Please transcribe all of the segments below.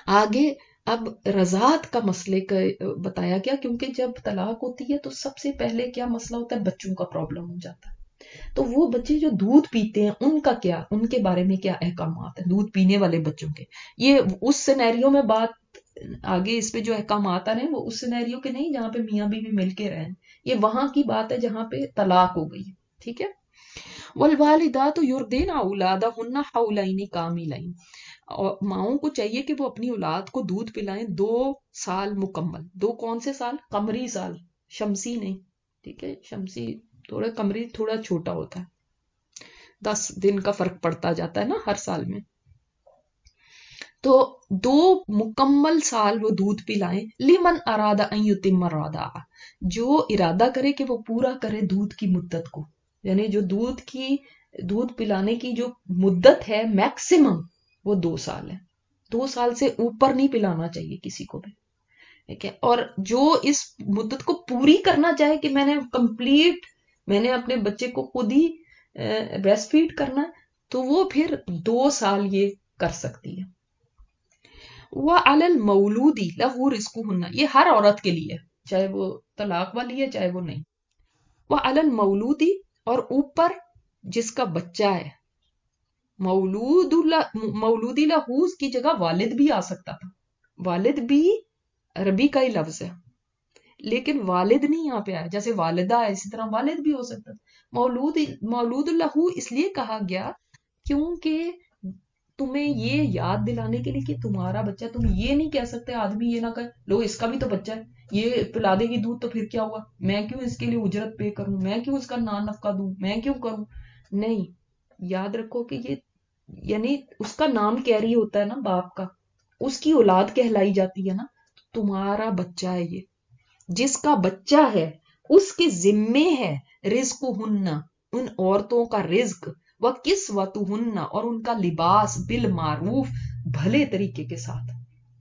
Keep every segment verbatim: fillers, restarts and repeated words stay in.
آگے اب رضاعت کا مسئلے کا بتایا گیا، کیونکہ جب طلاق ہوتی ہے تو سب سے پہلے کیا مسئلہ ہوتا ہے، بچوں کا پرابلم ہو جاتا ہے. تو وہ بچے جو دودھ پیتے ہیں ان کا کیا، ان کے بارے میں کیا احکامات ہیں دودھ پینے والے بچوں کے. یہ اس سینیریو میں بات آگے اس پہ جو احکامات آ رہے ہیں وہ اس سینیریو کے نہیں جہاں پہ میاں بیوی مل کے رہیں، یہ وہاں کی بات ہے جہاں پہ طلاق ہو گئی ہے. ٹھیک ہے. والوالدات یردین اولادہن حولین کاملین، اور ماؤں کو چاہیے کہ وہ اپنی اولاد کو دودھ پلائیں دو سال مکمل. دو کون سے سال؟ قمری سال، شمسی نہیں. ٹھیک ہے، شمسی تھوڑا، قمری تھوڑا چھوٹا ہوتا ہے، دس دن کا فرق پڑتا جاتا ہے نا ہر سال میں. تو دو مکمل سال وہ دودھ پلائیں. لمن اراد ان یتم الرضاعہ، جو ارادہ کرے کہ وہ پورا کرے دودھ کی مدت کو، یعنی جو دودھ کی دودھ پلانے کی جو مدت ہے میکسیمم وہ دو سال ہے. دو سال سے اوپر نہیں پلانا چاہیے کسی کو بھی. ٹھیک ہے. اور جو اس مدت کو پوری کرنا چاہے کہ میں نے کمپلیٹ، میں نے اپنے بچے کو خود ہی بریسٹ فیڈ کرنا ہے، تو وہ پھر دو سال یہ کر سکتی ہے. وَعَلَى الْمَوْلُودِ لَهُ رِزْقُهُنَّ، یہ ہر عورت کے لیے، چاہے وہ طلاق والی ہے چاہے وہ نہیں. وَعَلَى الْمَوْلُودِ، اور اوپر جس کا بچہ ہے. مولود مولودی لہو کی جگہ والد بھی آ سکتا تھا. والد بھی عربی کا ہی لفظ ہے، لیکن والد نہیں یہاں پہ آیا. جیسے والدہ ہے اسی طرح والد بھی ہو سکتا تھا. مولود مولود لہو اس لیے کہا گیا کیونکہ تمہیں یہ یاد دلانے کے لیے کہ تمہارا بچہ، تم یہ نہیں کہہ سکتے، آدمی یہ نہ کہے لو اس کا بھی تو بچہ ہے، یہ پلا دے گی دودھ تو پھر کیا ہوا، میں کیوں اس کے لیے اجرت پے کروں، میں کیوں اس کا نان نفقہ دوں، میں کیوں کروں. نہیں، یاد رکھو کہ یہ یعنی اس کا نام کیری ہوتا ہے نا باپ کا، اس کی اولاد کہلائی جاتی ہے نا. تمہارا بچہ ہے یہ، جس کا بچہ ہے اس کے ذمے ہے رزق ہن، ان عورتوں کا رزق، وہ کس وط ہن، اور ان کا لباس، بالمعروف، بھلے طریقے کے ساتھ.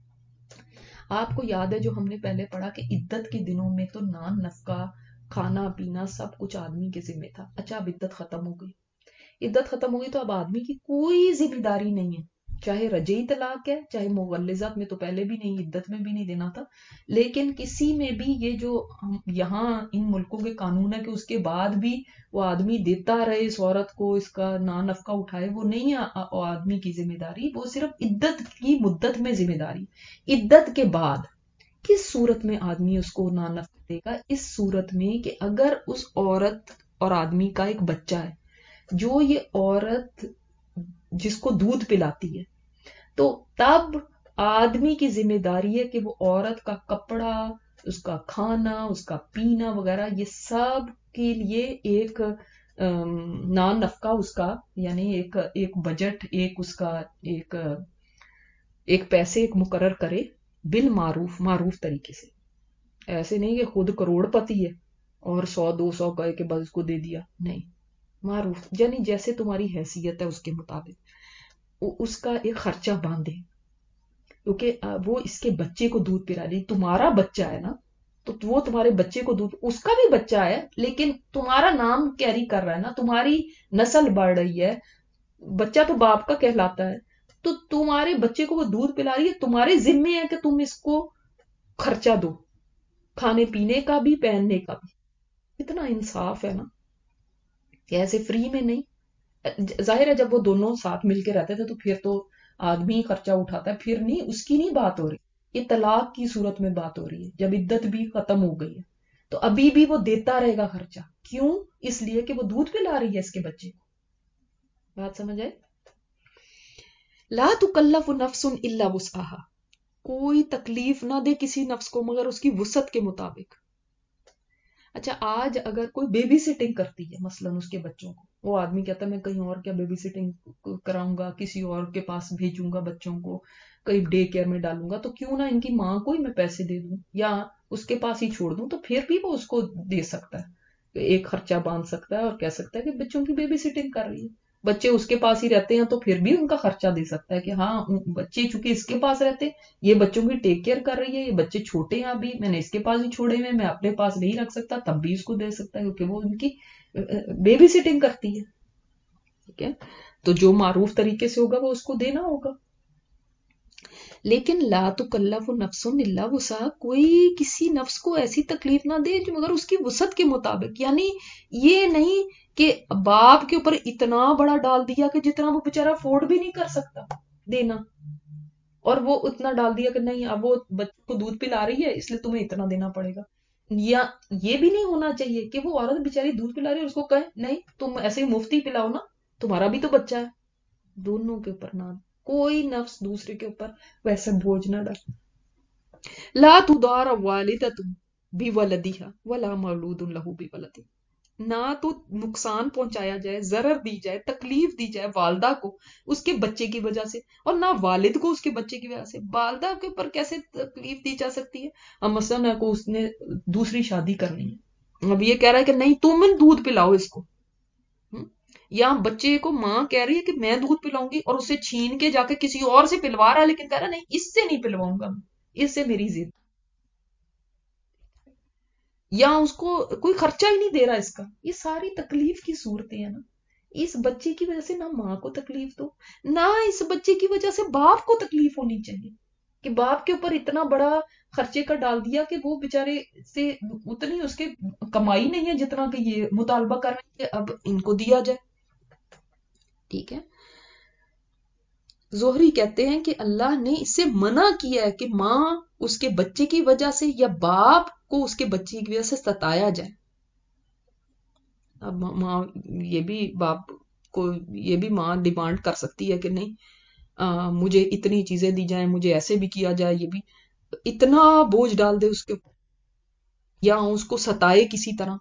آپ کو یاد ہے جو ہم نے پہلے پڑھا کہ عدت کے دنوں میں تو نان نفقہ، کھانا پینا سب کچھ آدمی کے ذمے تھا. اچھا اب عدت ختم ہو گئی، عدت ختم ہوگی تو اب آدمی کی کوئی ذمہ داری نہیں ہے، چاہے رجعی طلاق ہے چاہے مغلظات میں تو پہلے بھی نہیں، عدت میں بھی نہیں دینا تھا. لیکن کسی میں بھی یہ جو یہاں ان ملکوں کے قانون ہے کہ اس کے بعد بھی وہ آدمی دیتا رہے اس عورت کو، اس کا نان نفقہ اٹھائے، وہ نہیں ہے آدمی کی ذمہ داری، وہ صرف عدت کی مدت میں ذمہ داری. عدت کے بعد کس صورت میں آدمی اس کو نان نفقہ دے گا؟ اس صورت میں کہ اگر اس عورت اور آدمی کا ایک بچہ ہے، جو یہ عورت جس کو دودھ پلاتی ہے، تو تب آدمی کی ذمہ داری ہے کہ وہ عورت کا کپڑا، اس کا کھانا، اس کا پینا وغیرہ، یہ سب کے لیے ایک نان نفقہ اس کا، یعنی ایک ایک بجٹ، ایک اس کا ایک ایک پیسے ایک مقرر کرے، بالمعروف، معروف طریقے سے. ایسے نہیں کہ خود کروڑ پتی ہے اور سو دو سو کہے کہ بس اس کو دے دیا، نہیں، معروف یعنی جیسے تمہاری حیثیت ہے اس کے مطابق اس کا ایک خرچہ باندھے. کیونکہ وہ اس کے بچے کو دودھ پلا رہی، تمہارا بچہ ہے نا، تو وہ تمہارے بچے کو دودھ، اس کا بھی بچہ ہے لیکن تمہارا نام کیری کر رہا ہے نا، تمہاری نسل بڑھ رہی ہے، بچہ تو باپ کا کہلاتا ہے، تو تمہارے بچے کو وہ دودھ پلا رہی ہے، تمہارے ذمے ہے کہ تم اس کو خرچہ دو، کھانے پینے کا بھی، پہننے کا بھی. اتنا انصاف ہے نا کہ ایسے فری میں نہیں. ظاہر ہے جب وہ دونوں ساتھ مل کے رہتے تھے تو پھر تو آدمی خرچہ اٹھاتا ہے، پھر نہیں، اس کی نہیں بات ہو رہی، یہ طلاق کی صورت میں بات ہو رہی ہے جب عدت بھی ختم ہو گئی ہے. تو ابھی بھی وہ دیتا رہے گا خرچہ، کیوں؟ اس لیے کہ وہ دودھ پلا رہی ہے اس کے بچے کو. بات سمجھ آئے؟ لا تکلف نفس الا وسعها، کوئی تکلیف نہ دے کسی نفس کو مگر اس کی وسعت کے مطابق. اچھا آج اگر کوئی بیبی سٹنگ کرتی ہے مثلاً اس کے بچوں کو، وہ آدمی کہتا ہے میں کہیں اور کیا بیبی سٹنگ کراؤں گا، کسی اور کے پاس بھیجوں گا بچوں کو، کہیں ڈے کیئر میں ڈالوں گا، تو کیوں نہ ان کی ماں کو ہی میں پیسے دے دوں یا اس کے پاس ہی چھوڑ دوں، تو پھر بھی وہ اس کو دے سکتا ہے، ایک خرچہ باندھ سکتا ہے اور کہہ سکتا ہے کہ بچوں کی بیبی سٹنگ کر رہی ہے. بچے اس کے پاس ہی رہتے ہیں تو پھر بھی ان کا خرچہ دے سکتا ہے کہ ہاں بچے چونکہ اس کے پاس رہتے، یہ بچوں کی ٹیک کیئر کر رہی ہے، یہ بچے چھوٹے ہیں ابھی، میں نے اس کے پاس ہی چھوڑے ہوئے، میں اپنے پاس نہیں رکھ سکتا، تب بھی اس کو دے سکتا ہے کیونکہ وہ ان کی بیبی سٹنگ کرتی ہے. ٹھیک ہے، تو جو معروف طریقے سے ہوگا وہ اس کو دینا ہوگا. لیکن لا تکلف نفس الا وسعها، کوئی کسی نفس کو ایسی تکلیف نہ دے جو مگر اس کی وسعت کے مطابق. یعنی یہ نہیں کہ باپ کے اوپر اتنا بڑا ڈال دیا کہ جتنا وہ بیچارہ افورڈ بھی نہیں کر سکتا دینا، اور وہ اتنا ڈال دیا کہ نہیں اب وہ بچوں کو دودھ پلا رہی ہے اس لیے تمہیں اتنا دینا پڑے گا. یا یہ بھی نہیں ہونا چاہیے کہ وہ عورت بیچاری دودھ پلا رہی ہے اور اس کو کہے نہیں تم ایسے ہی مفت ہی پلاؤ نا، تمہارا بھی تو بچہ ہے. دونوں کے اوپر نہ، کوئی نفس دوسرے کے اوپر ویسے بوجھ نہ ڈال. لا تدار والدۃ بولدہا ولا مولود لہ بولدہ، نہ تو نقصان پہنچایا جائے، ضرر دی جائے، تکلیف دی جائے والدہ کو اس کے بچے کی وجہ سے، اور نہ والد کو اس کے بچے کی وجہ سے. والدہ کے اوپر کیسے تکلیف دی جا سکتی ہے؟ اب مثلا کو اس نے دوسری شادی کرنی ہے، اب یہ کہہ رہا ہے کہ نہیں تم دودھ پلاؤ اس کو، یا بچے کو ماں کہہ رہی ہے کہ میں دودھ پلاؤں گی اور اسے چھین کے جا کے کسی اور سے پلوا رہا ہے، لیکن کہہ رہا نہیں اس سے نہیں پلواؤں گا، اس سے میری ضد، یا اس کو کوئی خرچہ ہی نہیں دے رہا اس کا. یہ ساری تکلیف کی صورتیں ہیں نا. اس بچے کی وجہ سے نہ ماں کو تکلیف دو، نہ اس بچے کی وجہ سے باپ کو تکلیف ہونی چاہیے کہ باپ کے اوپر اتنا بڑا خرچے کا ڈال دیا کہ وہ بےچارے سے اتنی اس کے کمائی نہیں ہے جتنا کہ یہ مطالبہ کر رہے ہیں کہ اب ان کو دیا جائے. ٹھیک ہے. زہری کہتے ہیں کہ اللہ نے اس سے منع کیا ہے کہ ماں اس کے بچے کی وجہ سے یا باپ کو اس کے بچے کی وجہ سے ستایا جائے. اب ماں یہ بھی باپ کو یہ بھی ماں ڈیمانڈ کر سکتی ہے کہ نہیں آ, مجھے اتنی چیزیں دی جائیں، مجھے ایسے بھی کیا جائے، یہ بھی اتنا بوجھ ڈال دے اس کے اوپر یا اس کو ستائے کسی طرح.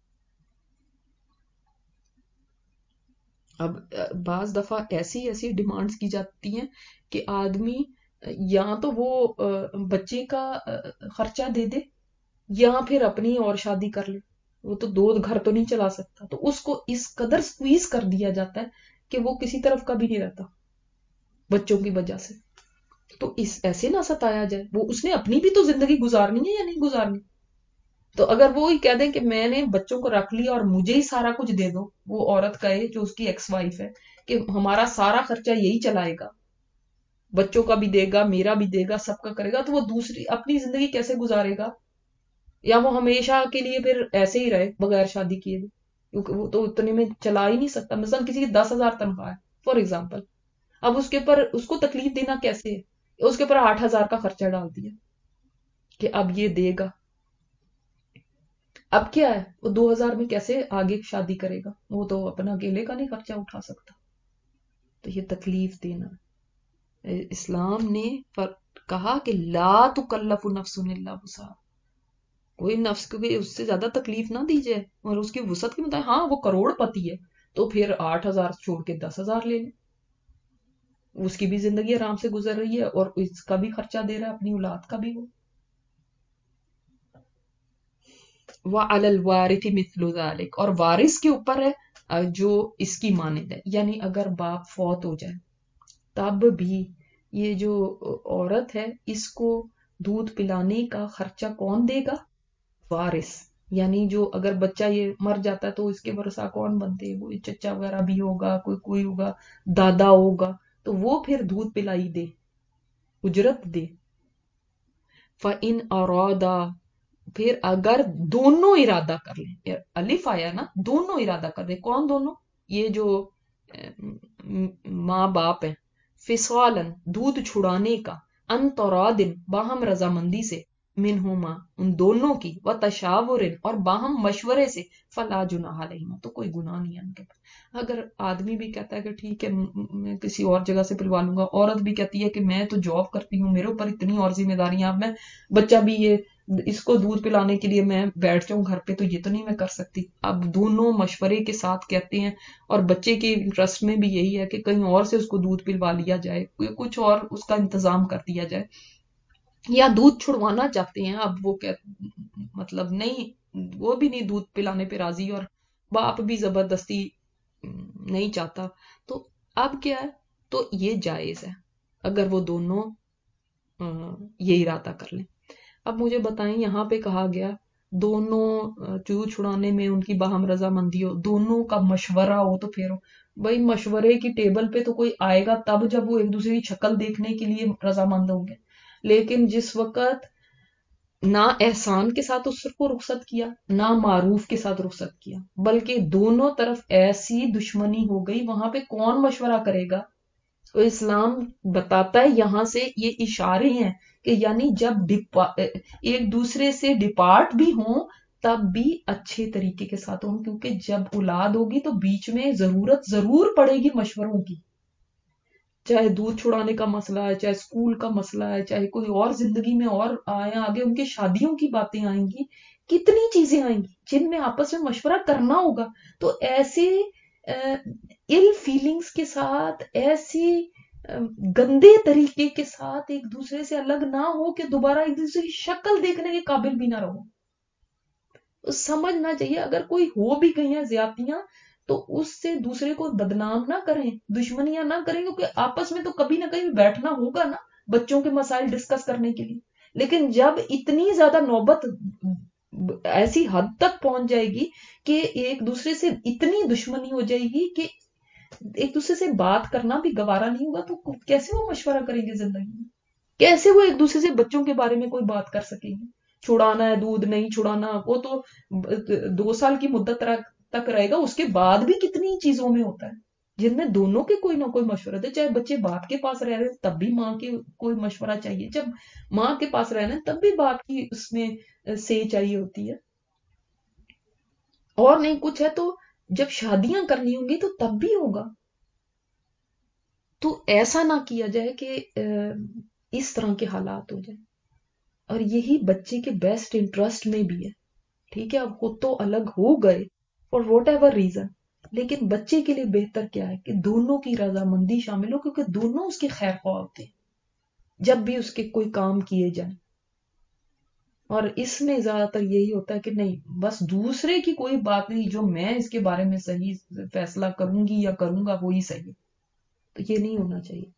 اب بعض دفعہ ایسی ایسی ڈیمانڈز کی جاتی ہیں کہ آدمی یا تو وہ بچے کا خرچہ دے دے یا پھر اپنی اور شادی کر لے، وہ تو دو گھر تو نہیں چلا سکتا، تو اس کو اس قدر سکویز کر دیا جاتا ہے کہ وہ کسی طرف کا بھی نہیں رہتا بچوں کی وجہ سے. تو اس ایسے نہ ستایا جائے، وہ اس نے اپنی بھی تو زندگی گزارنی ہے یا نہیں گزارنی. تو اگر وہ ہی کہہ دیں کہ میں نے بچوں کو رکھ لیا اور مجھے ہی سارا کچھ دے دو، وہ عورت کہے جو اس کی ایکس وائف ہے کہ ہمارا سارا خرچہ یہی چلائے گا، بچوں کا بھی دے گا میرا بھی دے گا سب کا کرے گا، تو وہ دوسری اپنی زندگی کیسے گزارے گا؟ یا وہ ہمیشہ کے لیے پھر ایسے ہی رہے بغیر شادی کیے بھی، کیونکہ وہ تو اتنے میں چلا ہی نہیں سکتا. مثلا کسی کی دس ہزار تنخواہ ہے فار ایگزامپل، اب اس کے اوپر اس کو تکلیف دینا کیسے ہے؟ اس کے اوپر آٹھ ہزار کا خرچہ ڈال دیا کہ اب یہ دے گا. اب کیا ہے وہ دو ہزار میں کیسے آگے شادی کرے گا؟ وہ تو اپنا اکیلے کا نہیں خرچہ اٹھا سکتا. تو یہ تکلیف دینا، اسلام نے کہا کہ لا تکلف نفس الا وسعها، کوئی نفس کو بھی اس سے زیادہ تکلیف نہ دی جائے اور اس کی وسعت کے مطابق. ہاں وہ کروڑ پتی ہے تو پھر آٹھ ہزار چھوڑ کے دس ہزار لے لیں، اس کی بھی زندگی آرام سے گزر رہی ہے اور اس کا بھی خرچہ دے رہا ہے اپنی اولاد کا بھی. وہ وَعَلَى الْوَارِثِ مِثْلُ ذَلِكَ، اور وارث کے اوپر ہے جو اس کی مانند ہے. یعنی اگر باپ فوت ہو جائے تب بھی یہ جو عورت ہے اس کو دودھ پلانے کا خرچہ کون دے گا؟ وارث. یعنی جو اگر بچہ یہ مر جاتا ہے تو اس کے ورثہ کون بنتے ہیں؟ وہ چچا وغیرہ بھی ہوگا، کوئی کوئی ہوگا، دادا ہوگا، تو وہ پھر دودھ پلائی دے، اجرت دے. فَإِنْ أَرَادَا، پھر اگر دونوں ارادہ کر لیں، الف آیا نا، دونوں ارادہ کر لیں. کون دونوں؟ یہ جو ماں باپ ہیں. فصالن، دودھ چھڑانے کا، ان ترادن، باہم رضامندی سے، منہما، ان دونوں کی، و تشاورن، اور باہم مشورے سے، فلا جناح علیہما، تو کوئی گناہ نہیں ہے ان کے پاس. اگر آدمی بھی کہتا ہے کہ ٹھیک ہے میں کسی اور جگہ سے پلوا لوں گا، عورت بھی کہتی ہے کہ میں تو جاب کرتی ہوں، میرے اوپر اتنی اور ذمہ داریاں، اب میں بچہ بھی یہ اس کو دودھ پلانے کے لیے میں بیٹھ جاؤں گھر پہ تو یہ تو نہیں میں کر سکتی. اب دونوں مشورے کے ساتھ کہتے ہیں، اور بچے کے انٹرسٹ میں بھی یہی ہے کہ کہیں اور سے اس کو دودھ پلوا لیا جائے، کچھ اور اس کا انتظام کر دیا جائے، یا دودھ چھڑوانا چاہتے ہیں. اب وہ کہ مطلب نہیں، وہ بھی نہیں دودھ پلانے پہ راضی اور باپ بھی زبردستی نہیں چاہتا، تو اب کیا ہے؟ تو یہ جائز ہے اگر وہ دونوں یہ ارادہ کر لیں. اب مجھے بتائیں یہاں پہ کہا گیا دونوں دودھ چھڑانے میں ان کی باہم رضامندی ہو، دونوں کا مشورہ ہو، تو پھر بھائی مشورے کی ٹیبل پہ تو کوئی آئے گا تب جب وہ ایک دوسرے کی شکل دیکھنے کے لیے رضامند ہوں گے. لیکن جس وقت نہ احسان کے ساتھ اس کو رخصت کیا نہ معروف کے ساتھ رخصت کیا بلکہ دونوں طرف ایسی دشمنی ہو گئی، وہاں پہ کون مشورہ کرے گا؟ تو اسلام بتاتا ہے یہاں سے یہ اشارے ہیں کہ یعنی جب ایک دوسرے سے ڈپارٹ بھی ہوں تب بھی اچھے طریقے کے ساتھ ہوں، کیونکہ جب اولاد ہوگی تو بیچ میں ضرورت ضرور پڑے گی مشوروں کی، چاہے دودھ چھڑانے کا مسئلہ ہے، چاہے اسکول کا مسئلہ ہے، چاہے کوئی اور زندگی میں اور آئے آگے ان کی شادیوں کی باتیں آئیں گی، کتنی چیزیں آئیں گی جن میں آپس میں مشورہ کرنا ہوگا. تو ایسے ال فیلنگز کے ساتھ، ایسی گندے طریقے کے ساتھ ایک دوسرے سے الگ نہ ہو کہ دوبارہ ایک دوسرے کی شکل دیکھنے کے قابل بھی نہ رہو. سمجھنا چاہیے اگر کوئی ہو بھی گئی ہیں زیادتیاں تو اس سے دوسرے کو بدنام نہ کریں، دشمنیاں نہ کریں، کیونکہ آپس میں تو کبھی نہ کبھی بیٹھنا ہوگا نا بچوں کے مسائل ڈسکس کرنے کے لیے. لیکن جب اتنی زیادہ نوبت ایسی حد تک پہنچ جائے گی کہ ایک دوسرے سے اتنی دشمنی ہو جائے گی کہ ایک دوسرے سے بات کرنا بھی گوارا نہیں ہوگا، تو کیسے وہ مشورہ کریں گے زندگی میں؟ کیسے وہ ایک دوسرے سے بچوں کے بارے میں کوئی بات کر سکیں گے؟ چھڑانا ہے دودھ نہیں چھڑانا، وہ تو دو سال کی مدت تک رہے گا، اس کے بعد بھی کتنی چیزوں میں ہوتا ہے جن میں دونوں کے کوئی نہ کوئی مشورہ دے. چاہے بچے باپ کے پاس رہ رہے تب بھی ماں کے کوئی مشورہ چاہیے، جب ماں کے پاس رہنا ہے تب بھی باپ کی اس میں سے چاہیے ہوتی ہے. اور نہیں کچھ ہے تو جب شادیاں کرنی ہوں گی تو تب بھی ہوگا. تو ایسا نہ کیا جائے کہ اس طرح کے حالات ہو جائیں. اور یہی بچے کے بیسٹ انٹرسٹ میں بھی ہے. ٹھیک ہے اب خود تو الگ ہو گئے فار واٹ ایور ریزن، لیکن بچے کے لیے بہتر کیا ہے کہ دونوں کی رضامندی شامل ہو، کیونکہ دونوں اس کے خیر خواہ ہوتے ہیں جب بھی اس کے کوئی کام کیے جائیں. اور اس میں زیادہ تر یہی ہوتا ہے کہ نہیں بس دوسرے کی کوئی بات نہیں، جو میں اس کے بارے میں صحیح فیصلہ کروں گی یا کروں گا وہی صحیح. تو یہ نہیں ہونا چاہیے.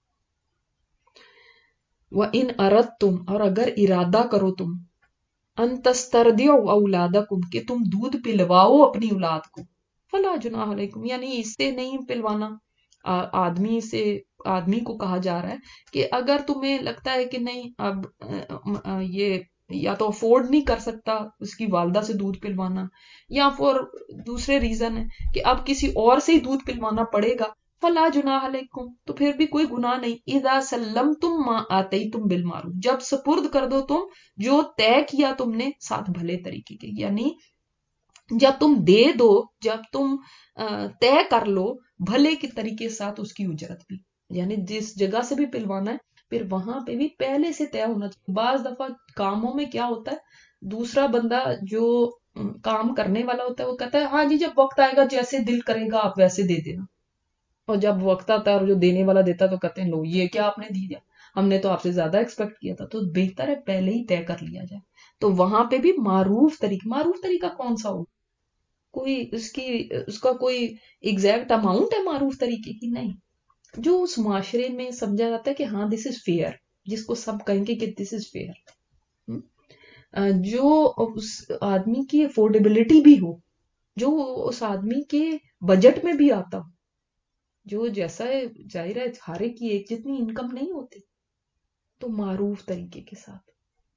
وَإِنْ أَرَدْتُمْ، اور اگر ارادہ کرو تم، ان تسترضعوا اولادکم، کہ تم دودھ پلواؤ اپنی اولاد کو، فلا جناح علیکم، یعنی اس سے نہیں پلوانا. آدمی سے آدمی کو کہا جا رہا ہے کہ اگر تمہیں لگتا ہے کہ نہیں اب یہ یا تو افورڈ نہیں کر سکتا اس کی والدہ سے دودھ پلوانا، یا پھر دوسرے ریزن ہے کہ اب کسی اور سے ہی دودھ پلوانا پڑے گا، فلا جناح علیکم، تو پھر بھی کوئی گناہ نہیں. اذا سلمتم ما آتیتم بالمعروف، جب سپرد کر دو تم جو طے کیا تم نے ساتھ بھلے طریقے کے، یعنی جب تم دے دو، جب تم طے کر لو بھلے کے طریقے ساتھ اس کی اجرت بھی، یعنی جس جگہ سے بھی پلوانا ہے پھر وہاں پہ بھی پہلے سے طے ہونا چاہیے. بعض دفعہ کاموں میں کیا ہوتا ہے دوسرا بندہ جو کام کرنے والا ہوتا ہے وہ کہتا ہے ہاں جی جب وقت آئے گا جیسے دل کرے گا آپ ویسے دے دینا، اور جب وقت آتا ہے اور جو دینے والا دیتا تو کہتے ہیں لو یہ کیا آپ نے دیا، ہم نے تو آپ سے زیادہ ایکسپیکٹ کیا تھا. تو بہتر ہے پہلے ہی طے کر لیا جائے. تو وہاں پہ بھی معروف طریقہ، معروف طریقہ کون سا ہو، کوئی اس کی اس کا کوئی ایگزیکٹ اماؤنٹ ہے معروف طریقے کی؟ نہیں، جو اس معاشرے میں سمجھا جاتا ہے کہ ہاں دس از فیئر، جس کو سب کہیں گے کہ دس از فیئر، جو اس آدمی کی افورڈیبلٹی بھی ہو، جو اس آدمی کے بجٹ میں بھی آتا ہو، جو جیسا ہے ظاہر ہے ہر ایک کی ایک جتنی انکم نہیں ہوتی، تو معروف طریقے کے ساتھ.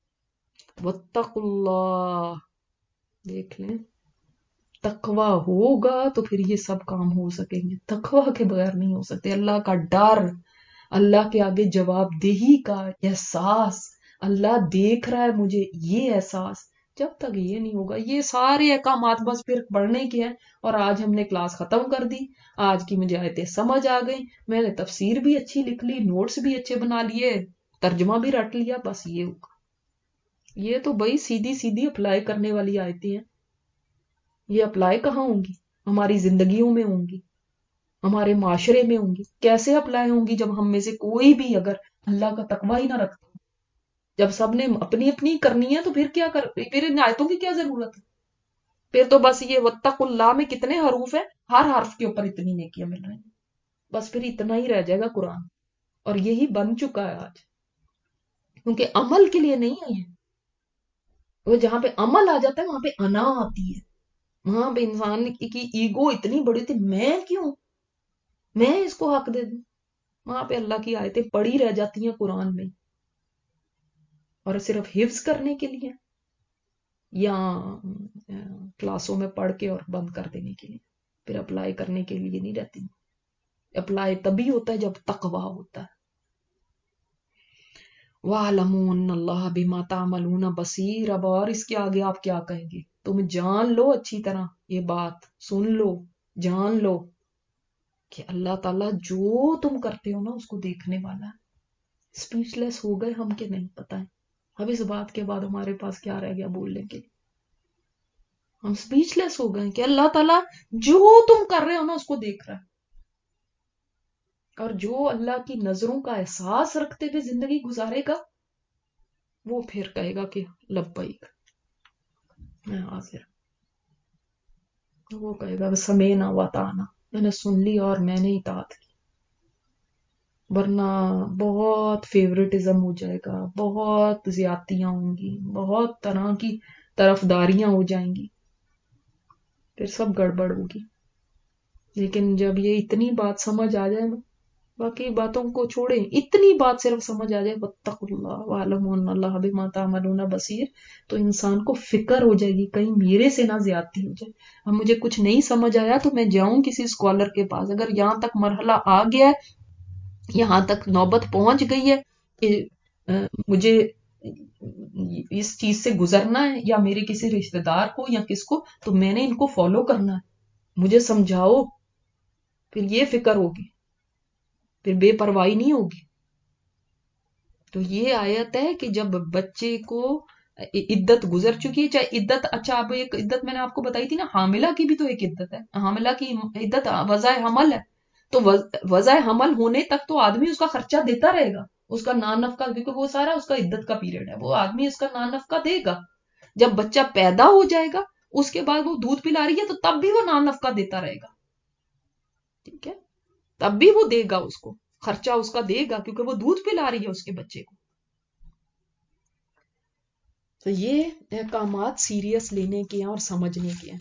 واتقوا اللہ، دیکھ لیں تقوی ہوگا تو پھر یہ سب کام ہو سکیں گے، تقوی کے بغیر نہیں ہو سکتے. اللہ کا ڈر، اللہ کے آگے جواب دہی کا احساس، اللہ دیکھ رہا ہے مجھے، یہ احساس جب تک یہ نہیں ہوگا، یہ سارے احکامات بس پھر پڑھنے کے ہیں. اور آج ہم نے کلاس ختم کر دی، آج کی مجھے آیتیں سمجھ آ گئی، میں نے تفسیر بھی اچھی لکھ لی، نوٹس بھی اچھے بنا لیے، ترجمہ بھی رٹ لیا، بس یہ ہوگا. یہ تو بھائی سیدھی سیدھی اپلائی کرنے والی آیتیں ہیں. یہ اپلائی کہاں ہوں گی؟ ہماری زندگیوں میں ہوں گی، ہمارے معاشرے میں ہوں گی. کیسے اپلائی ہوں گی جب ہم میں سے کوئی بھی اگر اللہ کا تقوی ہی نہ رکھتا، جب سب نے اپنی اپنی کرنی ہے تو پھر کیا کر، پھر ان آیتوں کی کیا ضرورت ہے؟ پھر تو بس یہ واتقوا اللہ میں کتنے حروف ہیں، ہر حرف کے اوپر اتنی نیکیاں مل رہی ہیں، بس پھر اتنا ہی رہ جائے گا قرآن. اور یہی بن چکا ہے آج، کیونکہ عمل کے لیے نہیں ہے یہ. وہ جہاں پہ عمل آ جاتا ہے وہاں پہ انا آتی ہے، وہاں پہ انسان کی ایگو اتنی بڑی تھی، میں کیوں میں اس کو حق دے دوں؟ وہاں پہ اللہ کی آیتیں پڑھی رہ جاتی ہیں قرآن میں، اور صرف حفظ کرنے کے لیے یا کلاسوں میں پڑھ کے اور بند کر دینے کے لیے، پھر اپلائی کرنے کے لیے نہیں رہتی. اپلائی تبھی ہوتا ہے جب تقویٰ ہوتا ہے. وَاعْلَمُوا أَنَّ اللَّهَ بِمَا تَعْمَلُونَ بَصِيرٌ. اب اور اس کے آگے آپ کیا کہیں گے؟ تم جان لو اچھی طرح، یہ بات سن لو، جان لو کہ اللہ تعالیٰ جو تم کرتے ہو نا اس کو دیکھنے والا ہے. اسپیچ لیس ہو گئے ہم کہ نہیں پتہ ہے. اب اس بات کے بعد ہمارے پاس کیا رہ گیا بولنے کے لیے؟ ہم اسپیچ لیس ہو گئے کہ اللہ تعالیٰ جو تم کر رہے ہو نا اس کو دیکھ رہا ہے، اور جو اللہ کی نظروں کا احساس رکھتے ہوئے زندگی گزارے گا وہ پھر کہے گا کہ لبیک میں حاضر. وہ کہے گا سمینا وطانا، میں نے سن لی اور میں نے اطاعت کی. ورنہ بہت فیوریٹزم ہو جائے گا، بہت زیادتیاں ہوں گی، بہت طرح کی طرفداریاں ہو جائیں گی، پھر سب گڑبڑ ہوگی. لیکن جب یہ اتنی بات سمجھ آ جائے نا، باقی باتوں کو چھوڑیں، اتنی بات صرف سمجھ آ جائے واتقوا اللہ واعلموا ان اللہ بما تعملون بصیر، تو انسان کو فکر ہو جائے گی کہیں میرے سے نہ زیادتی ہو جائے. اب مجھے کچھ نہیں سمجھ آیا تو میں جاؤں کسی اسکالر کے پاس. اگر یہاں تک مرحلہ آ گیا ہے، یہاں تک نوبت پہنچ گئی ہے کہ مجھے اس چیز سے گزرنا ہے یا میرے کسی رشتہ دار کو یا کس کو، تو میں نے ان کو فالو کرنا ہے. مجھے سمجھاؤ، پھر یہ فکر ہوگی، پھر بے پرواہی نہیں ہوگی. تو یہ آیت ہے کہ جب بچے کو عدت گزر چکی ہے، چاہے عدت، اچھا اب ایک عدت میں نے آپ کو بتائی تھی نا، حاملہ کی بھی تو ایک عدت ہے. حاملہ کی عدت وضع حمل ہے، تو وضع حمل ہونے تک تو آدمی اس کا خرچہ دیتا رہے گا، اس کا نان نفقہ، کیونکہ وہ سارا اس کا عدت کا پیریڈ ہے، وہ آدمی اس کا نان نفقہ دے گا. جب بچہ پیدا ہو جائے گا اس کے بعد وہ دودھ پلا رہی ہے تو تب بھی وہ نان نفقہ دیتا رہے گا. ٹھیک ہے، تب بھی وہ دے گا، اس کو خرچہ اس کا دے گا، کیونکہ وہ دودھ پلا رہی ہے اس کے بچے کو. تو یہ احکامات سیریس لینے کے ہیں اور سمجھنے کے ہیں.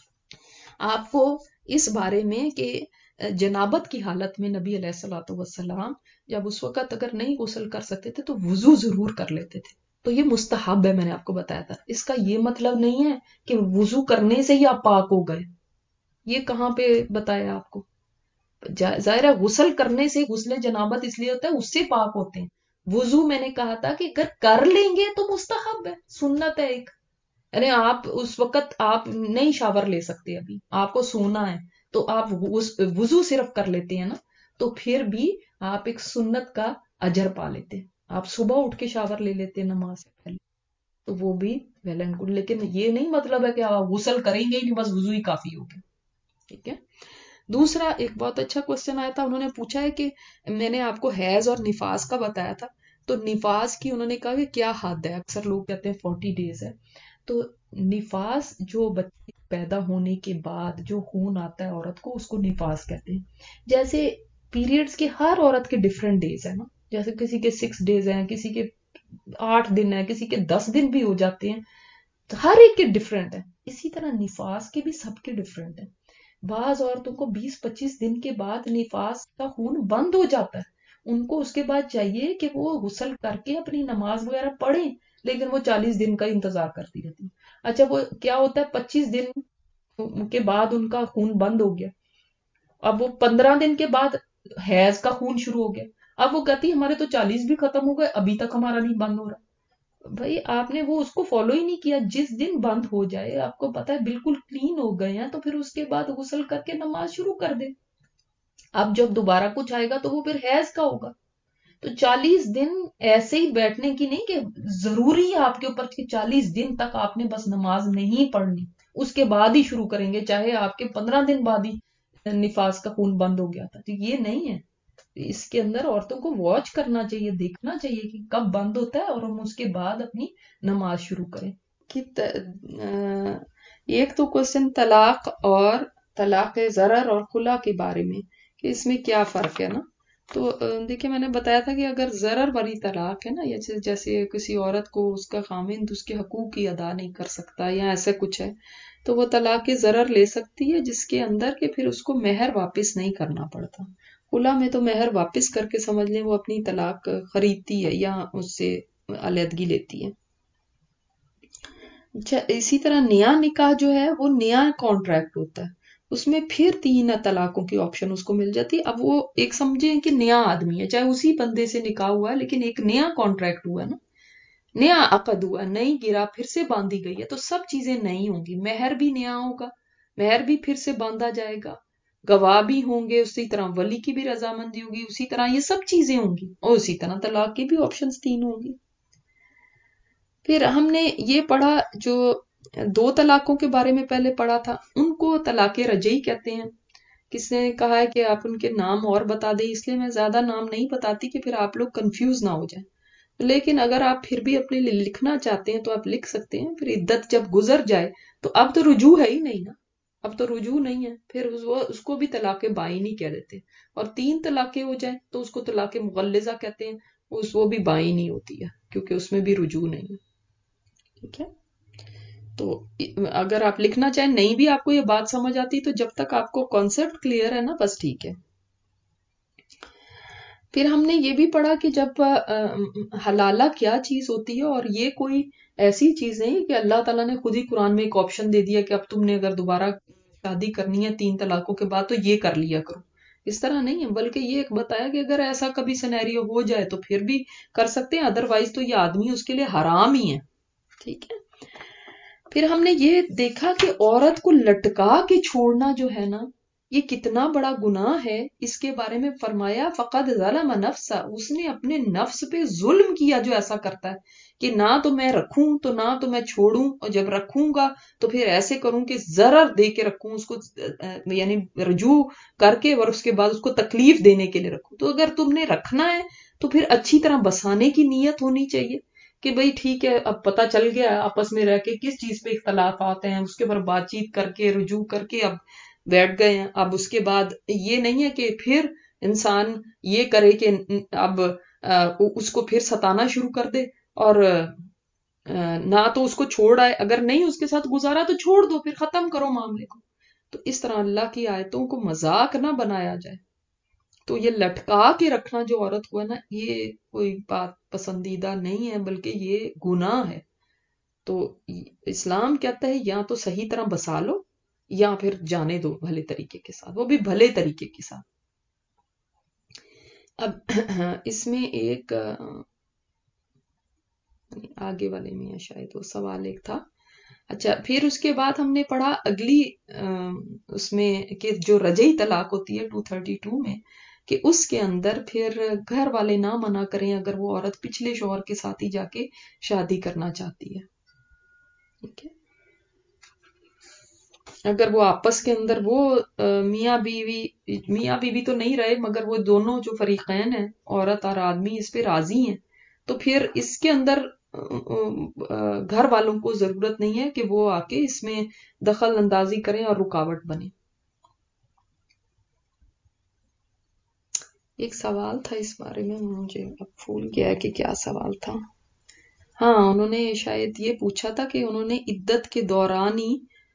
آپ کو اس بارے میں کہ جنابت کی حالت میں نبی علیہ الصلوۃ والسلام جب اس وقت اگر نہیں غسل کر سکتے تھے تو وضو ضرور کر لیتے تھے. تو یہ مستحب ہے، میں نے آپ کو بتایا تھا. اس کا یہ مطلب نہیں ہے کہ وضو کرنے سے ہی آپ پاک ہو گئے. یہ کہاں پہ بتایا آپ کو؟ ظاہر ہے غسل کرنے سے، غسل جنابت اس لیے ہوتا ہے اس سے پاک ہوتے ہیں. وضو میں نے کہا تھا کہ اگر کر لیں گے تو مستحب ہے، سنت ہے ایک. یعنی آپ اس وقت آپ نہیں شاور لے سکتے، ابھی آپ کو سونا ہے تو آپ وضو صرف کر لیتے ہیں نا، تو پھر بھی آپ ایک سنت کا اجر پا لیتے ہیں. آپ صبح اٹھ کے شاور لے لیتے ہیں نماز سے پہلے، تو وہ بھی ویل اینڈ گڈ. لیکن یہ نہیں مطلب ہے کہ آپ غسل کریں گے نہیں، بس وضو ہی کافی ہوگا. ٹھیک ہے. دوسرا ایک بہت اچھا کوشچن آیا تھا، انہوں نے پوچھا ہے کہ میں نے آپ کو حیض اور نفاس کا بتایا تھا، تو نفاس کی انہوں نے کہا کہ کیا حد ہے. اکثر لوگ کہتے ہیں فورٹی ڈیز ہے. تو نفاس جو بچے پیدا ہونے کے بعد جو خون آتا ہے عورت کو، اس کو نفاس کہتے ہیں. جیسے پیریڈز کے ہر عورت کے ڈفرینٹ ڈیز ہیں نا، جیسے کسی کے سکس ڈیز ہیں، کسی کے آٹھ دن ہیں، کسی کے دس دن بھی ہو جاتے ہیں، تو ہر ایک کے ڈفرینٹ ہے. اسی طرح نفاس کے بھی سب کے ڈفرینٹ ہیں. بعض عورتوں کو بیس پچیس دن کے بعد نفاس کا خون بند ہو جاتا ہے، ان کو اس کے بعد چاہیے کہ وہ غسل کر کے اپنی نماز وغیرہ پڑھیں، لیکن وہ چالیس دن کا انتظار کرتی رہتی. اچھا وہ کیا ہوتا ہے، پچیس دن کے بعد ان کا خون بند ہو گیا، اب وہ پندرہ دن کے بعد حیض کا خون شروع ہو گیا. اب وہ کہتی ہمارے تو چالیس بھی ختم ہو گئے، ابھی تک ہمارا نہیں بند ہو رہا. بھائی آپ نے وہ اس کو فالو ہی نہیں کیا. جس دن بند ہو جائے، آپ کو پتا ہے بالکل کلین ہو گئے ہیں، تو پھر اس کے بعد غسل کر کے نماز شروع کر دیں. اب جب دوبارہ کچھ آئے گا تو وہ پھر حیض کا ہوگا. تو چالیس دن ایسے ہی بیٹھنے کی نہیں کہ ضروری ہے آپ کے اوپر کہ چالیس دن تک آپ نے بس نماز نہیں پڑھنی، اس کے بعد ہی شروع کریں گے چاہے آپ کے پندرہ دن بعد ہی نفاس کا خون بند ہو گیا تھا. تو یہ نہیں ہے. اس کے اندر عورتوں کو واچ کرنا چاہیے، دیکھنا چاہیے کہ کب بند ہوتا ہے، اور ہم اس کے بعد اپنی نماز شروع کریں. کہ ایک تو کوشچن طلاق اور طلاق ضرر اور خلا کے بارے میں کہ اس میں کیا فرق ہے نا. تو دیکھیں میں نے بتایا تھا کہ اگر ضرر والی طلاق ہے نا، یا جیسے کسی عورت کو اس کا خامند اس کے حقوق کی ادا نہیں کر سکتا یا ایسا کچھ ہے، تو وہ طلاق ضرر لے سکتی ہے، جس کے اندر کہ پھر اس کو مہر واپس نہیں کرنا پڑتا. خلا میں تو مہر واپس کر کے سمجھ لیں وہ اپنی طلاق خریدتی ہے یا اس سے علیحدگی لیتی ہے. اچھا اسی طرح نیا نکاح جو ہے وہ نیا کانٹریکٹ ہوتا ہے، اس میں پھر تین طلاقوں کی آپشن اس کو مل جاتی ہے. اب وہ ایک سمجھیں کہ نیا آدمی ہے، چاہے اسی بندے سے نکاح ہوا ہے لیکن ایک نیا کانٹریکٹ ہوا ہے نا، نیا عقد ہوا، نئی گرا پھر سے باندھی گئی ہے، تو سب چیزیں نئی ہوں گی. مہر بھی نیا ہوگا، مہر بھی پھر سے باندھا جائے گا، گواہ بھی ہوں گے، اسی طرح ولی کی بھی رضامندی ہوگی، اسی طرح یہ سب چیزیں ہوں گی، اور اسی طرح طلاق کی بھی آپشنز تین ہوں گی. پھر ہم نے یہ پڑھا جو دو طلاقوں کے بارے میں پہلے پڑھا تھا، ان کو طلاق رجعی کہتے ہیں. کس نے کہا ہے کہ آپ ان کے نام اور بتا دیں، اس لیے میں زیادہ نام نہیں بتاتی کہ پھر آپ لوگ کنفیوز نہ ہو جائیں، لیکن اگر آپ پھر بھی اپنے لیے لکھنا چاہتے ہیں تو آپ لکھ سکتے ہیں. پھر عدت جب گزر جائے تو اب تو رجوع ہے ہی نہیں نا، اب تو رجوع نہیں ہے، پھر اس کو بھی طلاق بائنی کہہ دیتے ہیں. اور تین طلاقیں ہو جائیں تو اس کو طلاق مغلظہ کہتے ہیں، اس وہ بھی بائنی ہوتی ہے کیونکہ اس میں بھی رجوع نہیں ہے. ٹھیک ہے، تو اگر آپ لکھنا چاہیں، نہیں بھی آپ کو یہ بات سمجھ آتی تو جب تک آپ کو کانسیپٹ کلیئر ہے نا بس ٹھیک ہے. پھر ہم نے یہ بھی پڑھا کہ جب حلالہ کیا چیز ہوتی ہے، اور یہ کوئی ایسی چیز نہیں کہ اللہ تعالیٰ نے خود ہی قرآن میں ایک آپشن دے دیا کہ اب تم نے اگر دوبارہ شادی کرنی ہے تین طلاقوں کے بعد تو یہ کر لیا کرو. اس طرح نہیں ہے، بلکہ یہ ایک بتایا کہ اگر ایسا کبھی سینیریو ہو جائے تو پھر بھی کر سکتے ہیں، ادروائز تو یہ آدمی اس کے لیے حرام ہی ہے. ٹھیک ہے. پھر ہم نے یہ دیکھا کہ عورت کو لٹکا کے چھوڑنا جو ہے نا یہ کتنا بڑا گناہ ہے. اس کے بارے میں فرمایا فقد ظلم نفسا، اس نے اپنے نفس پہ ظلم کیا جو ایسا کرتا ہے کہ نہ تو میں رکھوں تو نہ تو میں چھوڑوں، اور جب رکھوں گا تو پھر ایسے کروں کہ ضرر دے کے رکھوں اس کو، یعنی رجوع کر کے اور اس کے بعد اس کو تکلیف دینے کے لیے رکھوں. تو اگر تم نے رکھنا ہے تو پھر اچھی طرح بسانے کی نیت ہونی چاہیے کہ بھئی ٹھیک ہے، اب پتہ چل گیا آپس میں رہ کے کس چیز پہ اختلافات ہیں، اس کے اوپر بات چیت کر کے رجوع کر کے اب بیٹھ گئے ہیں. اب اس کے بعد یہ نہیں ہے کہ پھر انسان یہ کرے کہ اب اس کو پھر ستانا شروع کر دے اور نہ تو اس کو چھوڑ آئے، اگر نہیں اس کے ساتھ گزارا تو چھوڑ دو، پھر ختم کرو معاملے کو. تو اس طرح اللہ کی آیتوں کو مذاق نہ بنایا جائے. تو یہ لٹکا کے رکھنا جو عورت کو ہے نا، یہ کوئی بات پسندیدہ نہیں ہے بلکہ یہ گناہ ہے. تو اسلام کہتا ہے یا تو صحیح طرح بسا لو یا پھر جانے دو بھلے طریقے کے ساتھ، وہ بھی بھلے طریقے کے ساتھ. اب اس میں ایک آگے والے میں شاید وہ سوال ایک تھا. اچھا پھر اس کے بعد ہم نے پڑھا اگلی اس میں کہ جو رجعی طلاق ہوتی ہے دو سو بتیس میں، کہ اس کے اندر پھر گھر والے نہ منع کریں اگر وہ عورت پچھلے شوہر کے ساتھ ہی جا کے شادی کرنا چاہتی ہے. ٹھیک ہے، اگر وہ آپس کے اندر وہ میاں بیوی میاں بیوی تو نہیں رہے مگر وہ دونوں جو فریقین ہیں عورت اور آدمی اس پہ راضی ہیں، تو پھر اس کے اندر گھر والوں کو ضرورت نہیں ہے کہ وہ آ کے اس میں دخل اندازی کریں اور رکاوٹ بنے. ایک سوال تھا اس بارے میں، مجھے اب بھول گیا کہ کیا سوال تھا. ہاں انہوں نے شاید یہ پوچھا تھا کہ انہوں نے عدت کے دوران ہی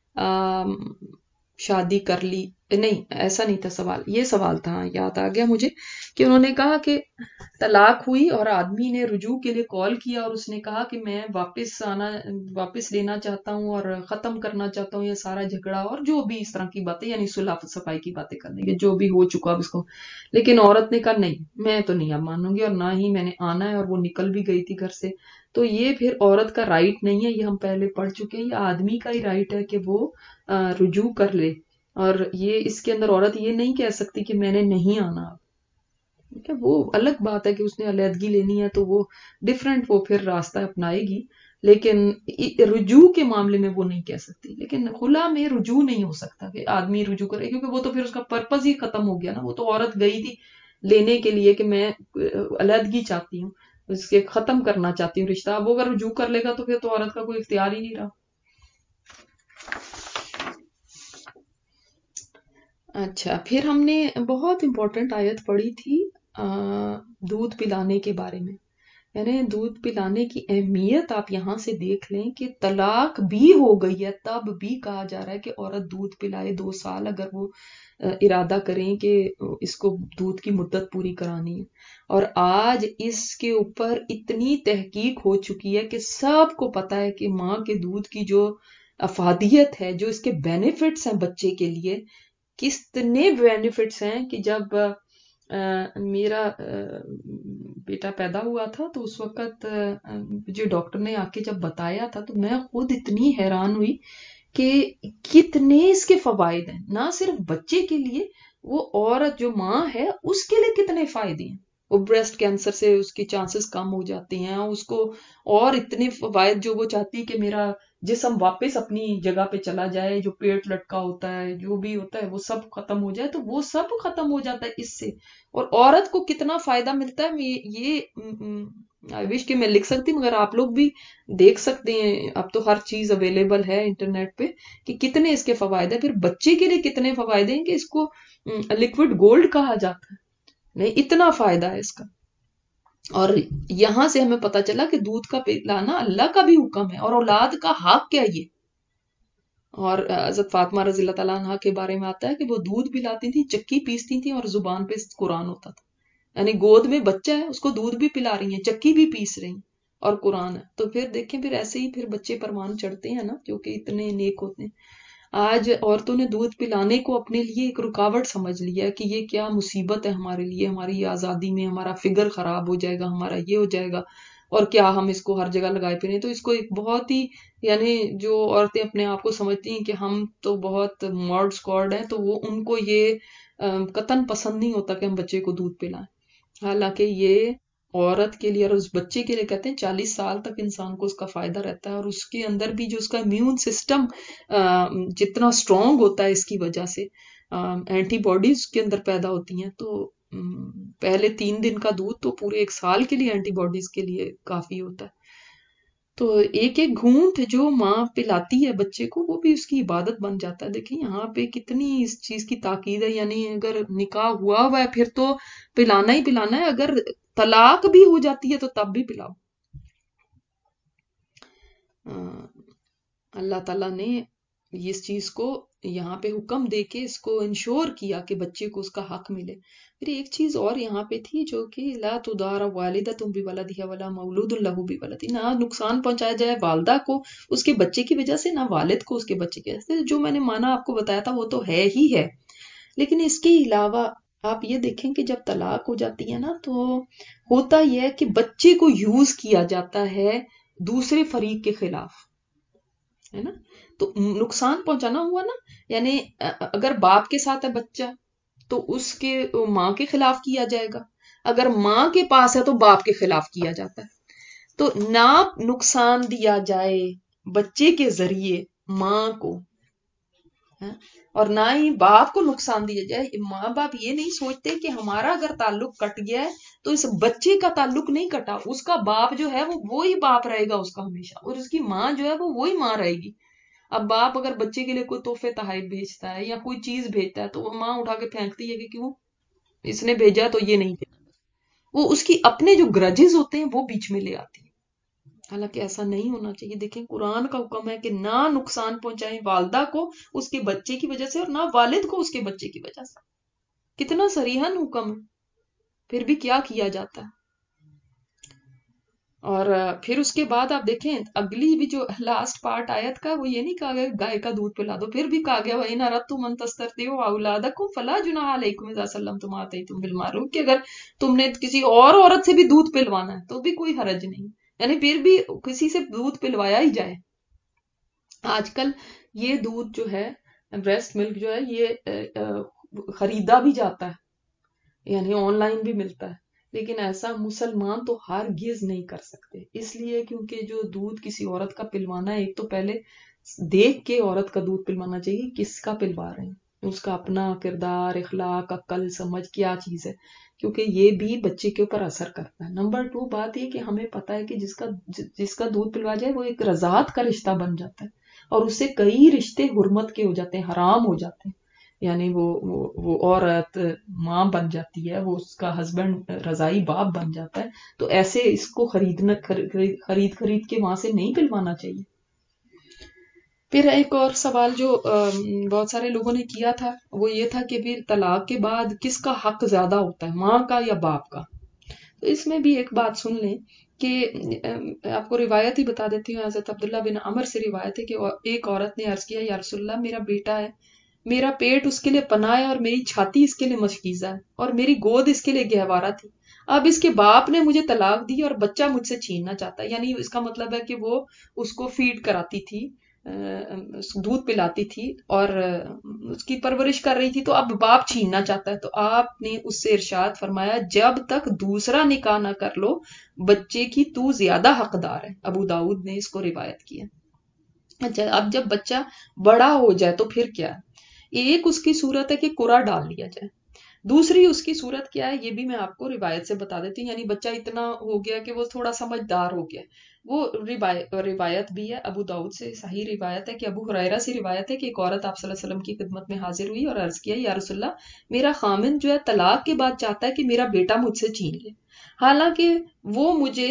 شادی کر لی، نہیں ایسا نہیں تھا سوال، یہ سوال تھا، یاد آ گیا مجھے کہ انہوں نے کہا کہ طلاق ہوئی اور آدمی نے رجوع کے لیے کال کیا اور اس نے کہا کہ میں واپس آنا واپس لینا چاہتا ہوں اور ختم کرنا چاہتا ہوں یہ سارا جھگڑا اور جو بھی اس طرح کی باتیں، یعنی صلح صفائی کی باتیں کرنے کے جو بھی ہو چکا اب اس کو. لیکن عورت نے کہا نہیں میں تو نہیں اب مانوں گی اور نہ ہی میں نے آنا ہے، اور وہ نکل بھی گئی تھی گھر سے. تو یہ پھر عورت کا رائٹ نہیں ہے، یہ ہم پہلے پڑھ چکے ہیں، یہ آدمی کا ہی رائٹ ہے کہ وہ رجوع کر لے. اور یہ اس کے اندر عورت یہ نہیں کہہ سکتی کہ میں نے نہیں آنا. وہ الگ بات ہے کہ اس نے علیحدگی لینی ہے تو وہ ڈیفرنٹ وہ پھر راستہ اپنائے گی، لیکن رجوع کے معاملے میں وہ نہیں کہہ سکتی. لیکن خلا میں رجوع نہیں ہو سکتا کہ آدمی رجوع کرے، کیونکہ وہ تو پھر اس کا پرپز ہی ختم ہو گیا نا. وہ تو عورت گئی تھی لینے کے لیے کہ میں علیحدگی چاہتی ہوں، اس کے ختم کرنا چاہتی ہوں رشتہ. اب وہ اگر رجوع کر لے گا تو پھر تو عورت کا کوئی اختیار ہی نہیں رہا. اچھا پھر ہم نے بہت امپورٹنٹ آیت پڑھی تھی دودھ پلانے کے بارے میں، یعنی دودھ پلانے کی اہمیت آپ یہاں سے دیکھ لیں کہ طلاق بھی ہو گئی ہے تب بھی کہا جا رہا ہے کہ عورت دودھ پلائے دو سال اگر وہ ارادہ کریں کہ اس کو دودھ کی مدت پوری کرانی ہے. اور آج اس کے اوپر اتنی تحقیق ہو چکی ہے کہ سب کو پتا ہے کہ ماں کے دودھ کی جو افادیت ہے، جو اس کے بینیفٹس ہیں بچے کے لیے، کتنے بینیفٹس ہیں کہ جب میرا بیٹا پیدا ہوا تھا تو اس وقت جو ڈاکٹر نے آ کے جب بتایا تھا تو میں خود اتنی حیران ہوئی کہ کتنے اس کے فوائد ہیں، نہ صرف بچے کے لیے، وہ عورت جو ماں ہے اس کے لیے کتنے فائدے ہیں. وہ بریسٹ کینسر سے اس کے چانسز کم ہو جاتے ہیں، اس کو اور اتنے فوائد جو وہ چاہتی کہ میرا جسم واپس اپنی جگہ پہ چلا جائے، جو پیٹ لٹکا ہوتا ہے، جو بھی ہوتا ہے وہ سب ختم ہو جائے، تو وہ سب ختم ہو جاتا ہے اس سے. اور عورت کو کتنا فائدہ ملتا ہے یہ آئی وش کہ میں لکھ سکتی مگر آپ لوگ بھی دیکھ سکتے ہیں، اب تو ہر چیز اویلیبل ہے انٹرنیٹ پہ کہ کتنے اس کے فوائد ہیں. پھر بچے کے لیے کتنے فوائد ہیں کہ اس کو لکوڈ گولڈ کہا جاتا ہے، نہیں اتنا فائدہ ہے اس کا. اور یہاں سے ہمیں پتا چلا کہ دودھ کا پلانا اللہ کا بھی حکم ہے اور اولاد کا حق کیا یہ. اور حضرت فاطمہ رضی اللہ تعالیٰ عنہ کے بارے میں آتا ہے کہ وہ دودھ پلاتی تھی، چکی پیستی تھی اور زبان پہ قرآن ہوتا تھا. یعنی گود میں بچہ ہے، اس کو دودھ بھی پلا رہی ہیں، چکی بھی پیس رہی ہیں اور قرآن ہے. تو پھر دیکھیں پھر ایسے ہی پھر بچے پروان چڑھتے ہیں نا، جو کہ اتنے نیک ہوتے ہیں. آج عورتوں نے دودھ پلانے کو اپنے لیے ایک رکاوٹ سمجھ لیا کہ یہ کیا مصیبت ہے ہمارے لیے، ہماری آزادی میں ہمارا فگر خراب ہو جائے گا، ہمارا یہ ہو جائے گا، اور کیا ہم اس کو ہر جگہ لگائے پھریں. تو اس کو ایک بہت ہی، یعنی جو عورتیں اپنے آپ کو سمجھتی ہیں کہ ہم تو بہت مارڈ سکواڈ ہیں، تو وہ ان کو یہ قطعاً پسند نہیں ہوتا کہ ہم بچے کو دودھ پلائیں. حالانکہ یہ عورت کے لیے اور اس بچے کے لیے کہتے ہیں چالیس سال تک انسان کو اس کا فائدہ رہتا ہے، اور اس کے اندر بھی جو اس کا امیون سسٹم جتنا سٹرونگ ہوتا ہے اس کی وجہ سے اینٹی باڈیز کے اندر پیدا ہوتی ہیں. تو پہلے تین دن کا دودھ تو پورے ایک سال کے لیے اینٹی باڈیز کے لیے کافی ہوتا ہے. تو ایک ایک گھونٹ جو ماں پلاتی ہے بچے کو وہ بھی اس کی عبادت بن جاتا ہے. دیکھیں یہاں پہ کتنی اس چیز کی تاکید ہے، یعنی اگر نکاح ہوا ہوا ہے پھر تو پلانا ہی پلانا ہے، اگر طلاق بھی ہو جاتی ہے تو تب بھی پلاؤ. اللہ تعالیٰ نے اس چیز کو یہاں پہ حکم دے کے اس کو انشور کیا کہ بچے کو اس کا حق ملے. پھر ایک چیز اور یہاں پہ تھی جو کہ لا تدار والدۃ بولدها ولا مولود له بولدہ، نہ نقصان پہنچایا جائے والدہ کو اس کے بچے کی وجہ سے، نہ والد کو اس کے بچے کی وجہ سے. جو میں نے مانا آپ کو بتایا تھا وہ تو ہے ہی ہے، لیکن اس کے علاوہ آپ یہ دیکھیں کہ جب طلاق ہو جاتی ہے نا تو ہوتا یہ ہے کہ بچے کو یوز کیا جاتا ہے دوسرے فریق کے خلاف، ہے نا. تو نقصان پہنچانا ہوا نا، یعنی اگر باپ کے ساتھ ہے بچہ تو اس کے ماں کے خلاف کیا جائے گا، اگر ماں کے پاس ہے تو باپ کے خلاف کیا جاتا ہے. تو نہ نقصان دیا جائے بچے کے ذریعے ماں کو، اور نہ ہی باپ کو نقصان دیا جائے. ماں باپ یہ نہیں سوچتے کہ ہمارا اگر تعلق کٹ گیا ہے تو اس بچے کا تعلق نہیں کٹا، اس کا باپ جو ہے وہ وہی باپ رہے گا اس کا ہمیشہ، اور اس کی ماں جو ہے وہ وہی ماں رہے گی. اب باپ اگر بچے کے لیے کوئی تحفے تحائف بھیجتا ہے یا کوئی چیز بھیجتا ہے تو وہ ماں اٹھا کے پھینکتی ہے کہ کیوں اس نے بھیجا تو یہ نہیں بھیجا، وہ اس کی اپنے جو گرجز ہوتے ہیں وہ بیچ میں لے آتی ہے. حالانکہ ایسا نہیں ہونا چاہیے. دیکھیں قرآن کا حکم ہے کہ نہ نقصان پہنچائیں والدہ کو اس کے بچے کی وجہ سے اور نہ والد کو اس کے بچے کی وجہ سے. کتنا صریحاً حکم ہے، پھر بھی کیا کیا جاتا ہے. اور پھر اس کے بعد آپ دیکھیں اگلی بھی جو لاسٹ پارٹ آیت کا وہ یہ نہیں کہا گیا گائے کا دودھ پلا دو، پھر بھی کہا گیا وَإِنْ أَرَدْتُمْ أَنْ تَسْتَرْضِعُوا أَوْلَادَكُمْ فَلَا جُنَاحَ عَلَيْكُمْ إِذَا سَلَّمْتُمْ مَا آتَيْتُمْ بِالْمَعْرُوفِ، کہ اگر تم نے کسی اور عورت سے بھی دودھ پلوانا ہے تو بھی کوئی حرج نہیں، یعنی پھر بھی کسی سے دودھ پلوایا ہی جائے. آج کل یہ دودھ جو ہے بریسٹ ملک جو ہے یہ خریدا بھی جاتا ہے، یعنی آن لائن بھی ملتا ہے، لیکن ایسا مسلمان تو ہرگز نہیں کر سکتے. اس لیے کیونکہ جو دودھ کسی عورت کا پلوانا ہے ایک تو پہلے دیکھ کے عورت کا دودھ پلوانا چاہیے کس کا پلوا رہے ہیں، اس کا اپنا کردار، اخلاق، عقل، سمجھ کیا چیز ہے، کیونکہ یہ بھی بچے کے اوپر اثر کرتا ہے. نمبر ٹو بات یہ کہ ہمیں پتا ہے کہ جس کا جس کا دودھ پلوا جائے وہ ایک رضاعت کا رشتہ بن جاتا ہے، اور اس سے کئی رشتے حرمت کے ہو جاتے ہیں، حرام ہو جاتے ہیں. یعنی وہ وہ, وہ عورت ماں بن جاتی ہے, وہ اس کا ہسبینڈ رضائی باپ بن جاتا ہے, تو ایسے اس کو خریدنا خرید خرید کے وہاں سے نہیں پلوانا چاہیے. پھر ایک اور سوال جو بہت سارے لوگوں نے کیا تھا وہ یہ تھا کہ پھر طلاق کے بعد کس کا حق زیادہ ہوتا ہے, ماں کا یا باپ کا. تو اس میں بھی ایک بات سن لیں کہ آپ کو روایت ہی بتا دیتی ہوں. حضرت عبداللہ بن عمر سے روایت ہے کہ ایک عورت نے عرض کیا, یا رسول اللہ میرا بیٹا ہے, میرا پیٹ اس کے لیے پناہ ہے اور میری چھاتی اس کے لیے مشکیزہ ہے اور میری گود اس کے لیے گہوارہ تھی. اب اس کے باپ نے مجھے طلاق دی اور بچہ مجھ سے چھیننا چاہتا ہے. یعنی اس کا مطلب ہے کہ وہ اس کو فیڈ کراتی تھی, دودھ پلاتی تھی اور اس کی پرورش کر رہی تھی, تو اب باپ چھیننا چاہتا ہے. تو آپ نے اس سے ارشاد فرمایا جب تک دوسرا نکاح نہ کر لو بچے کی تو زیادہ حقدار ہے. ابو داؤد نے اس کو روایت کیا. اچھا, اب جب بچہ بڑا ہو جائے تو پھر کیا؟ ایک اس کی صورت ہے کہ قرعہ ڈال لیا جائے, دوسری اس کی صورت کیا ہے یہ بھی میں آپ کو روایت سے بتا دیتی ہوں. یعنی بچہ اتنا ہو گیا کہ وہ تھوڑا سمجھدار ہو گیا. وہ روایت بھی ہے ابو داؤد سے, صحیح روایت ہے کہ ابو ہریرہ سے روایت ہے کہ ایک عورت آپ صلی اللہ علیہ وسلم کی خدمت میں حاضر ہوئی اور عرض کیا, یا رسول اللہ میرا خامن جو ہے طلاق کے بعد چاہتا ہے کہ میرا بیٹا مجھ سے چھین لے, حالانکہ وہ مجھے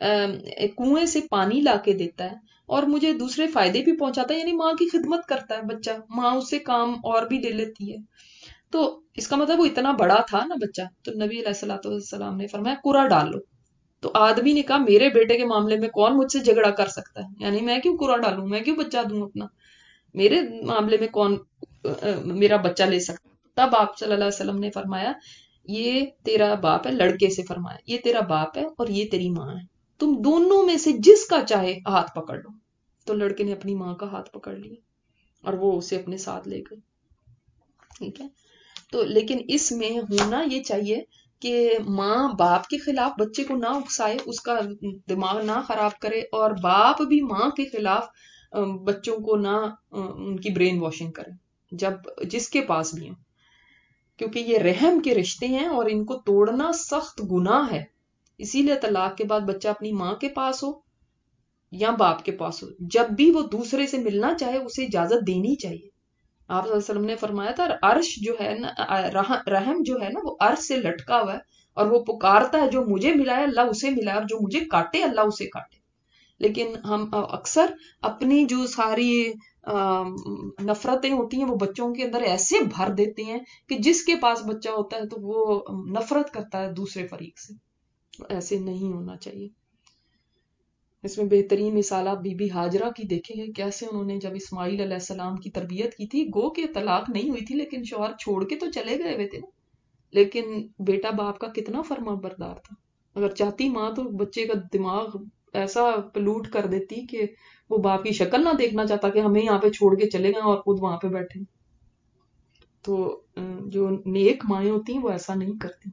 کنویں سے پانی لا کے دیتا ہے اور مجھے دوسرے فائدے بھی پہنچاتا ہے. یعنی ماں کی خدمت کرتا ہے بچہ, ماں اس سے کام اور بھی لے لیتی ہے. تو اس کا مطلب وہ اتنا بڑا تھا نا بچہ. تو نبی علیہ الصلوۃ والسلام نے فرمایا قرعہ ڈال لو. تو آدمی نے کہا میرے بیٹے کے معاملے میں کون مجھ سے جھگڑا کر سکتا ہے, یعنی میں کیوں قرعہ ڈالوں, میں کیوں بچہ دوں اپنا, میرے معاملے میں کون میرا بچہ لے سکتا. تب آپ صلی اللہ علیہ وسلم نے فرمایا یہ تیرا باپ ہے, لڑکے سے فرمایا یہ تیرا باپ ہے اور یہ تیری ماں ہے, تم دونوں میں سے جس کا چاہے ہاتھ پکڑ لو. تو لڑکے نے اپنی ماں کا ہاتھ پکڑ لیا اور وہ اسے اپنے ساتھ لے گئی. ٹھیک ہے, تو لیکن اس میں ہونا یہ چاہیے کہ ماں باپ کے خلاف بچے کو نہ اکسائے, اس کا دماغ نہ خراب کرے, اور باپ بھی ماں کے خلاف بچوں کو نہ ان کی برین واشنگ کرے جب جس کے پاس بھی ہوں, کیونکہ یہ رحم کے رشتے ہیں اور ان کو توڑنا سخت گناہ ہے. اسی لیے طلاق کے بعد بچہ اپنی ماں کے پاس ہو یا باپ کے پاس ہو, جب بھی وہ دوسرے سے ملنا چاہے اسے اجازت دینی چاہیے. آپ صلی اللہ علیہ وسلم نے فرمایا تھا عرش جو ہے نا, رحم جو ہے نا وہ عرش سے لٹکا ہوا ہے اور وہ پکارتا ہے جو مجھے ملا ہے اللہ اسے ملا ہے اور جو مجھے کاٹے اللہ اسے کاٹے. لیکن ہم اکثر اپنی جو ساری نفرتیں ہوتی ہیں وہ بچوں کے اندر ایسے بھر دیتے ہیں کہ جس کے پاس بچہ ہوتا ہے تو وہ نفرت کرتا ہے دوسرے فریق سے. ایسے نہیں ہونا چاہیے. اس میں بہترین مثال آپ بی بی ہاجرہ کی دیکھیں گے, کیسے انہوں نے جب اسماعیل علیہ السلام کی تربیت کی تھی, گو کہ طلاق نہیں ہوئی تھی لیکن شوہر چھوڑ کے تو چلے گئے ہوئے تھے نا, لیکن بیٹا باپ کا کتنا فرما بردار تھا. اگر چاہتی ماں تو بچے کا دماغ ایسا پلوٹ کر دیتی کہ وہ باپ کی شکل نہ دیکھنا چاہتا کہ ہمیں یہاں پہ چھوڑ کے چلے گئے اور خود وہاں پہ بیٹھے. تو جو نیک مائیں ہوتی ہیں وہ ایسا نہیں کرتی.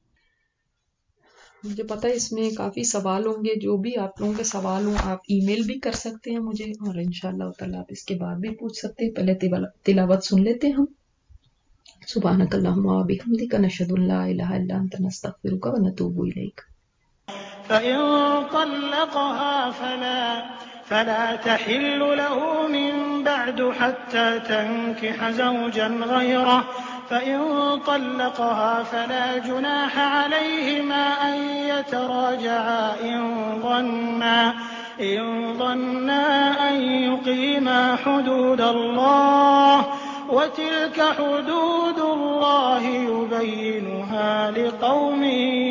مجھے پتا ہے اس میں کافی سوال ہوں گے, جو بھی آپ لوگوں کے سوال ہوں آپ ای میل بھی کر سکتے ہیں مجھے, اور انشاءاللہ تعالیٰ آپ اس کے بعد بھی پوچھ سکتے ہیں. پہلے تلاوت سن لیتے ہیں ہم. سبحانک اللہم و بحمدک نشہد ان لا الہ الا انت نستغفرک و نتوب الیک. فإن طلقها فلا فلا تحل له من بعد حتى تنكح زوجا غيره فإن طلقها فلا جناح عليهما أن يتراجعا إن ظنا إن ظنا أن يقيما حدود الله وتلك حدود الله يبينها لقوم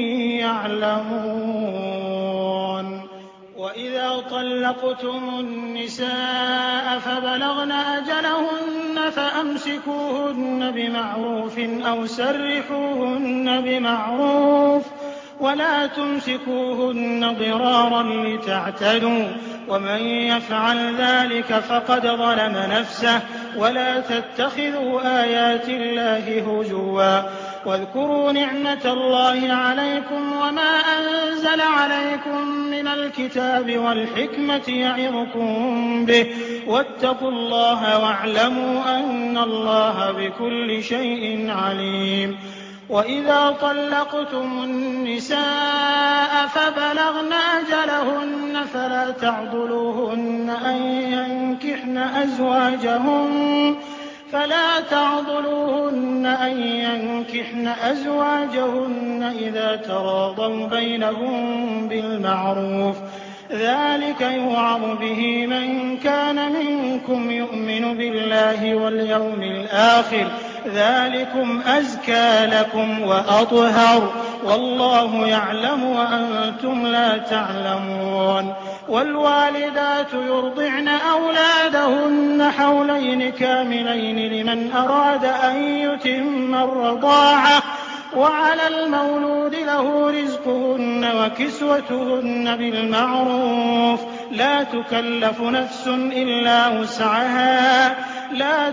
يعلمون. وإذا طلقتم النساء فبلغن أجلهن فأمسكوهن بمعروف أو سرحوهن بمعروف ولا تمسكوهن ضرارا لتعتدوا ومن يفعل ذلك فقد ظلم نفسه ولا تتخذوا آيات الله هزوا واذكروا نعمة الله عليكم وما أنزل عليكم من الكتاب والحكمة يعظكم به واتقوا الله واعلموا أن الله بكل شيء عليم. وإذا طلقتم النساء فبلغن أجلهن فلا تعضلوهن أن ينكحن أزواجهن فلا تعضلوهن أن ينكحن أزواجهن إذا تراضوا بينهم بالمعروف ذلك يوعظ به من كان منكم يؤمن بالله واليوم الآخر ذلكم أزكى لكم وأطهر والله يعلم وأنتم لا تعلمون والوالدات يرضعن أولادهن حولين كاملين لمن أراد أن يتم الرضاعة وعلى المولود له رزقهن وكسوتهن بالمعروف لا تكلف نفس إلا وسعها لا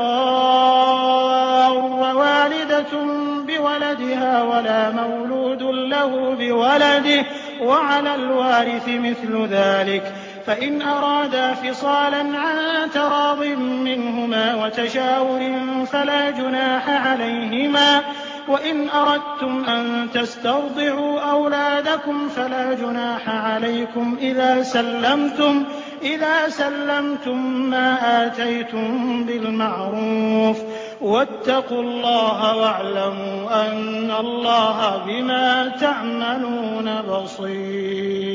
تضار والدة بولدها ولا مولود له بولده وعلى الوارث مثل ذلك فإن أرادا فصالا عن تراض منهما وتشاور فلا جناح عليهما وإن أردتم أن تسترضعوا أولادكم فلا جناح عليكم إذا سلمتم إذا سلمتم ما آتيتم بالمعروف واتقوا الله واعلموا أن الله بما تعملون بصير